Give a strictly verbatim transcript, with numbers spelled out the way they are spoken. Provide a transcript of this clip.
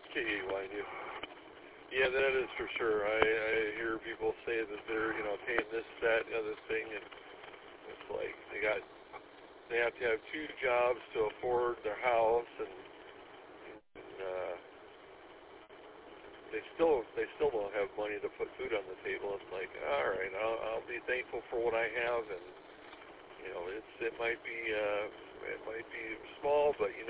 K A Y News. Yeah, that is for sure. I, I hear people say that they're, you know, paying this, that, and other thing, and it's like they got, they have to have two jobs to afford their house, and, and uh, they still, they still don't have money to put food on the table. It's like, all right, I'll, I'll be thankful for what I have, and you know, it's, it might be, uh, it might be small, but you